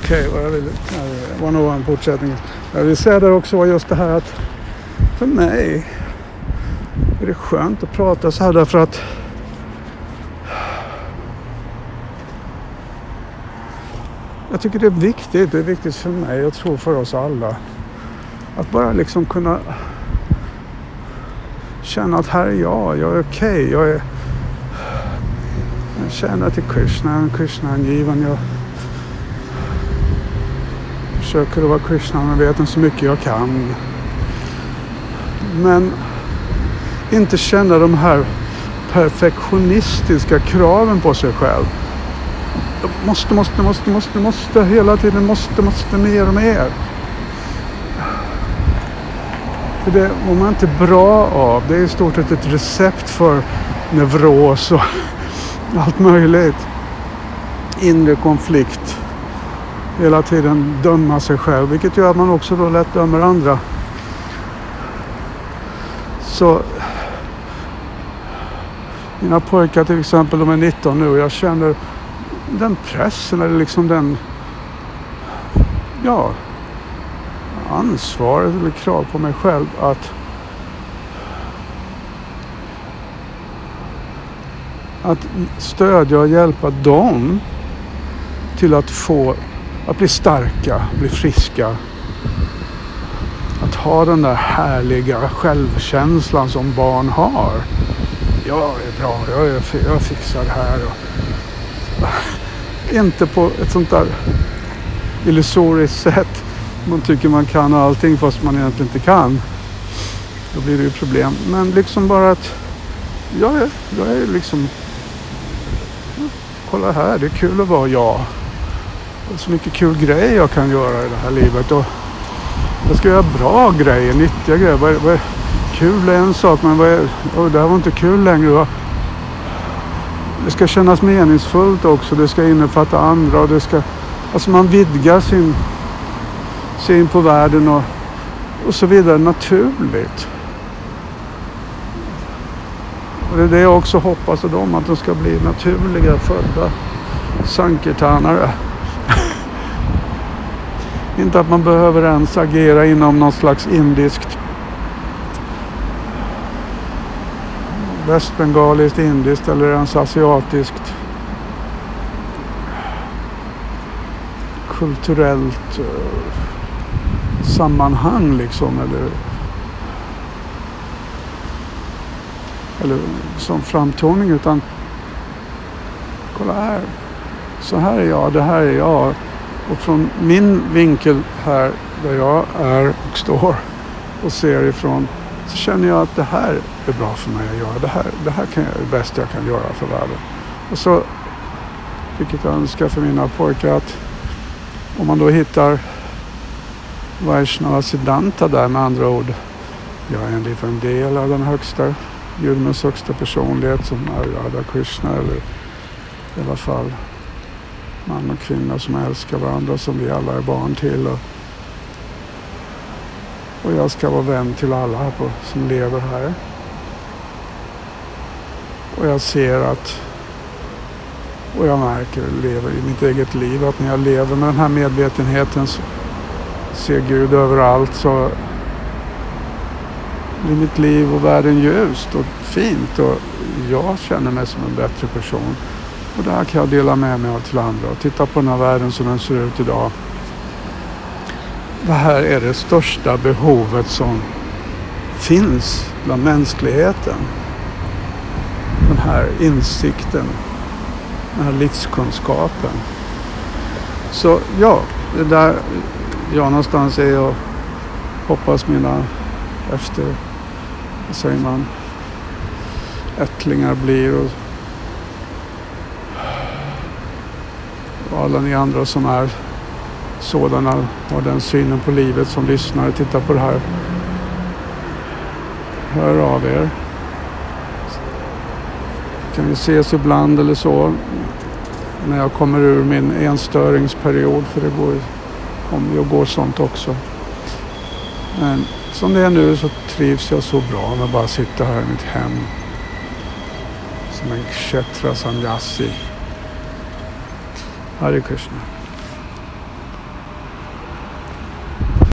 Okej, och jag var nog en fortsättning. Jag vill säga det också var just det här att för mig är det skönt att prata så här därför att jag tycker det är viktigt. Det är viktigt för mig, jag tror för oss alla. Att bara liksom kunna känna att här är jag är okej. Jag känner till Krishna-given. Jag försöker att vara Krishna och vet så mycket jag kan. Men inte känna de här perfektionistiska kraven på sig själv. Måste hela tiden måste mer och mer. För det mår man inte bra av. Det är i stort sett ett recept för neuros och allt möjligt. Inre konflikt. Hela tiden döma sig själv. Vilket gör att man också då lätt dömer andra. Så mina pojkar till exempel, de är 19 nu och jag känner den pressen eller liksom den ansvaret eller krav på mig själv att stödja och hjälpa dem till att bli starka, bli friska. Att ha den där härliga självkänslan som barn har. Jag är bra, jag fixar det här. Inte på ett sånt där illusoriskt sätt. Man tycker man kan allting fast man egentligen inte kan. Då blir det ju problem. Men liksom bara att jag är liksom kolla här, det är kul att vara jag. Det är så mycket kul grejer jag kan göra i det här livet. Och jag ska göra bra grejer, nyttiga grejer. Kul är en sak, men det här var inte kul längre. Det ska kännas meningsfullt också. Det ska innefatta andra. Och alltså man vidgar sin syn på världen och så vidare naturligt. Och det är det jag också hoppas av dem, att de ska bli naturliga födda sankirtanare. Inte att man behöver ens agera inom någon slags indiskt, västbengaliskt, indiskt eller ens asiatiskt kulturellt sammanhang liksom, eller som framtoning, utan kolla här, så här är jag, det här är jag, och från min vinkel här där jag är och står och ser ifrån, så känner jag att det här är bra för mig att göra, det här kan jag, det bästa jag kan göra för världen. Och så, vilket jag önskar för mina pojkar, att om man då hittar Vaishnava Siddhanta där, med andra ord, jag är en liten del av den högsta, Gudens högsta personlighet som är Radha Krishna, eller i alla fall man och kvinna som älskar varandra, som vi alla är barn till, och jag ska vara vän till alla här som lever här. Och jag ser att, och jag märker, lever i mitt eget liv, att när jag lever med den här medvetenheten, så ser Gud överallt, så blir mitt liv och världen ljust och fint, och jag känner mig som en bättre person. Och det här kan jag dela med mig av till andra, och titta på den här världen som den ser ut idag. Det här är det största behovet som finns bland mänskligheten. Den här insikten, den här livskunskapen. Så ja, det där jag någonstans är, och hoppas mina ättlingar blir, och alla ni andra som är sådana, har den synen på livet, som lyssnar och tittar på det här. Hör av er. Kan vi ses ibland eller så, när jag kommer ur min enstöringsperiod, för det kommer ju att gå sånt också. Men som det är nu så trivs jag så bra med att bara sitta här i mitt hem som en kshetra sannyasi. Hare Krishna.